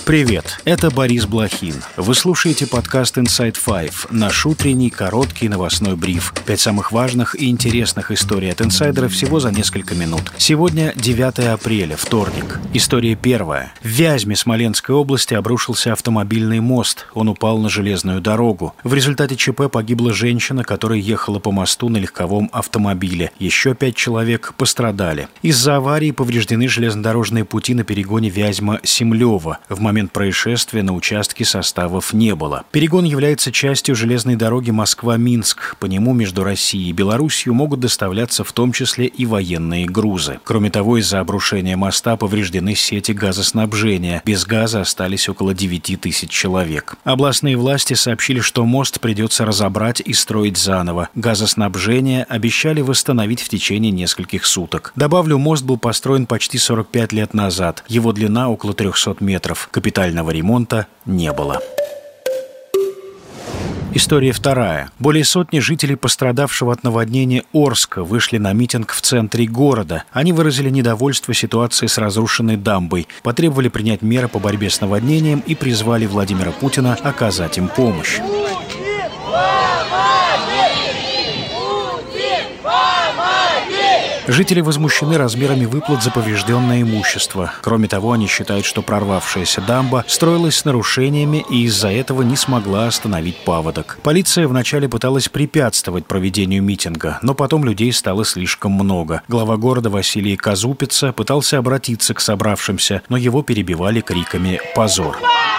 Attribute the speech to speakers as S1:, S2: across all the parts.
S1: Привет, это Борис Блохин. Вы слушаете подкаст Inside Five, наш утренний короткий новостной бриф. 5 самых важных и интересных историй от инсайдера всего за несколько минут. Сегодня 9 апреля, вторник. История первая. В Вязьме Смоленской области обрушился автомобильный мост. Он упал на железную дорогу. В результате ЧП погибла женщина, которая ехала по мосту на легковом автомобиле. Еще 5 человек пострадали. Из-за аварии повреждены железнодорожные пути на перегоне Вязьма-Семлёво. В момент происшествия на участке составов не было. Перегон является частью железной дороги Москва-Минск. По нему между Россией и Белоруссией могут доставляться в том числе и военные грузы. Кроме того, из-за обрушения моста повреждены сети газоснабжения. Без газа остались около 9 тысяч человек. Областные власти сообщили, что мост придется разобрать и строить заново. Газоснабжение обещали восстановить в течение нескольких суток. Добавлю, мост был построен почти 45 лет назад. Его длина около 300 метров. Капитального ремонта не было. История вторая. Более сотни жителей пострадавшего от наводнения Орска вышли на митинг в центре города. Они выразили недовольство ситуацией с разрушенной дамбой, потребовали принять меры по борьбе с наводнением и призвали Владимира Путина оказать им помощь. Жители возмущены размерами выплат за поврежденное имущество. Кроме того, они считают, что прорвавшаяся дамба строилась с нарушениями и из-за этого не смогла остановить паводок. Полиция вначале пыталась препятствовать проведению митинга, но потом людей стало слишком много. Глава города Василий Казупица пытался обратиться к собравшимся, но его перебивали криками «Позор!».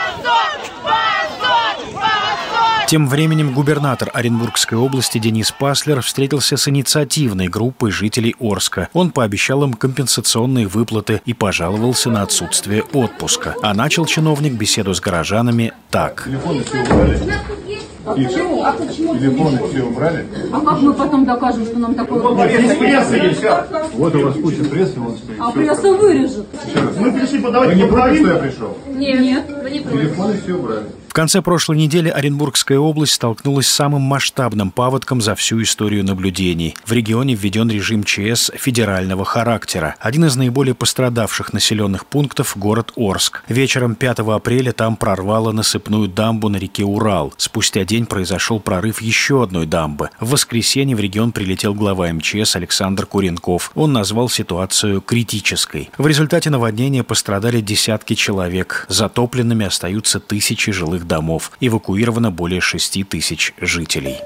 S1: Тем временем губернатор Оренбургской области Денис Паслер встретился с инициативной группой жителей Орска. Он пообещал им компенсационные выплаты и пожаловался на отсутствие отпуска. А начал чиновник беседу с горожанами так.
S2: Телефоны все убрали. Телефоны все убрали.
S3: А как мы потом докажем, что нам такое...
S2: Вот у вас куча прессы. Вот стоит.
S3: А пресса вырежет.
S2: Мы пришли подавать. Вы не против, что я пришел?
S3: Нет, вы не против.
S2: Телефоны все убрали.
S1: В конце прошлой недели Оренбургская область столкнулась с самым масштабным паводком за всю историю наблюдений. В регионе введен режим ЧС федерального характера. Один из наиболее пострадавших населенных пунктов – город Орск. Вечером 5 апреля там прорвало насыпную дамбу на реке Урал. Спустя день произошел прорыв еще одной дамбы. В воскресенье в регион прилетел глава МЧС Александр Куренков. Он назвал ситуацию критической. В результате наводнения пострадали десятки человек. Затопленными остаются тысячи жилых домов. Эвакуировано более 6 тысяч жителей.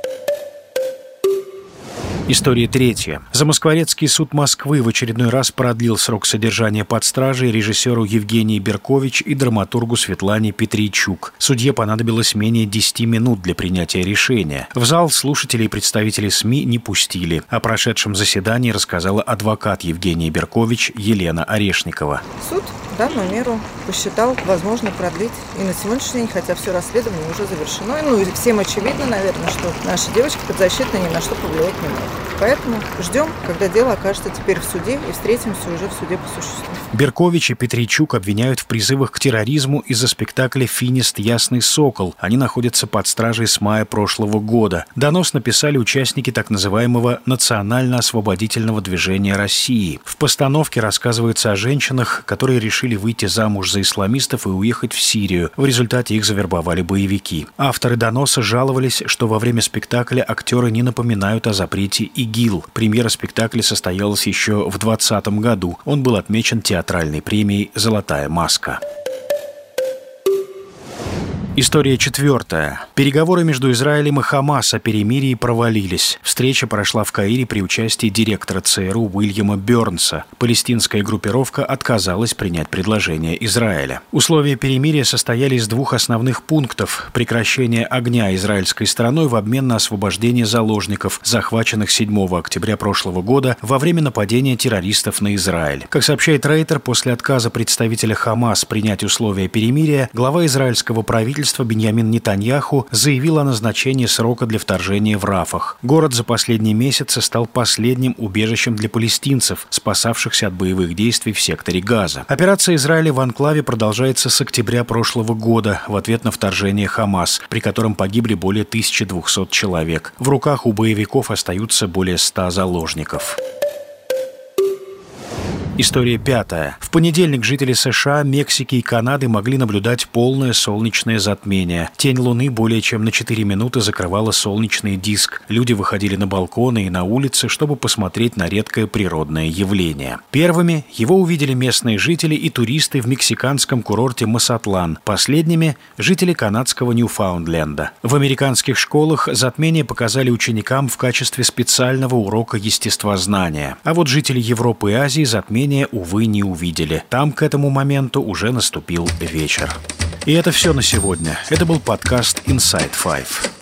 S1: История третья. Замоскворецкий суд Москвы в очередной раз продлил срок содержания под стражей режиссеру Евгении Беркович и драматургу Светлане Петрийчук. Судье понадобилось менее 10 минут для принятия решения. В зал слушателей и представителей СМИ не пустили. О прошедшем заседании рассказала адвокат Евгении Беркович Елена Орешникова.
S4: Суд данную меру посчитал возможно продлить и на сегодняшний день, хотя все расследование уже завершено. Ну и всем очевидно, наверное, что наши девочки подзащитные ни на что повлиять не могут. Поэтому ждем, когда дело окажется теперь в суде, и встретимся уже в суде по существу.
S1: Беркович и Петрийчук обвиняют в призывах к терроризму из-за спектакля «Финист. Ясный сокол». Они находятся под стражей с мая прошлого года. Донос написали участники так называемого Национально-освободительного движения России. В постановке рассказывается о женщинах, которые решили выйти замуж за исламистов и уехать в Сирию. В результате их завербовали боевики. Авторы доноса жаловались, что во время спектакля актеры не напоминают о запрете ИГИЛ. Премьера спектакля состоялась еще в 2020 году. Он был отмечен театральной премией «Золотая маска». История четвертая. Переговоры между Израилем и Хамас о перемирии провалились. Встреча прошла в Каире при участии директора ЦРУ Уильяма Бёрнса. Палестинская группировка отказалась принять предложение Израиля. Условия перемирия состояли из двух основных пунктов: прекращение огня израильской стороной в обмен на освобождение заложников, захваченных 7 октября прошлого года во время нападения террористов на Израиль. Как сообщает Рейтер, после отказа представителя Хамас принять условия перемирия, глава израильского правительства Биньямин Нетаньяху заявил о назначении срока для вторжения в Рафах. Город за последние месяцы стал последним убежищем для палестинцев, спасавшихся от боевых действий в секторе Газа. Операция Израиля в анклаве продолжается с октября прошлого года в ответ на вторжение Хамас, при котором погибли более 1200 человек. В руках у боевиков остаются более 100 заложников. История 5. В понедельник жители США, Мексики и Канады могли наблюдать полное солнечное затмение. Тень Луны более чем на 4 минуты закрывала солнечный диск. Люди выходили на балконы и на улицы, чтобы посмотреть на редкое природное явление. Первыми его увидели местные жители и туристы в мексиканском курорте Масатлан. Последними – жители канадского Ньюфаундленда. В американских школах затмение показали ученикам в качестве специального урока естествознания. А вот жители Европы и Азии затмение, увы, не увидели. Там к этому моменту уже наступил вечер. И это все на сегодня. Это был подкаст Inside Five.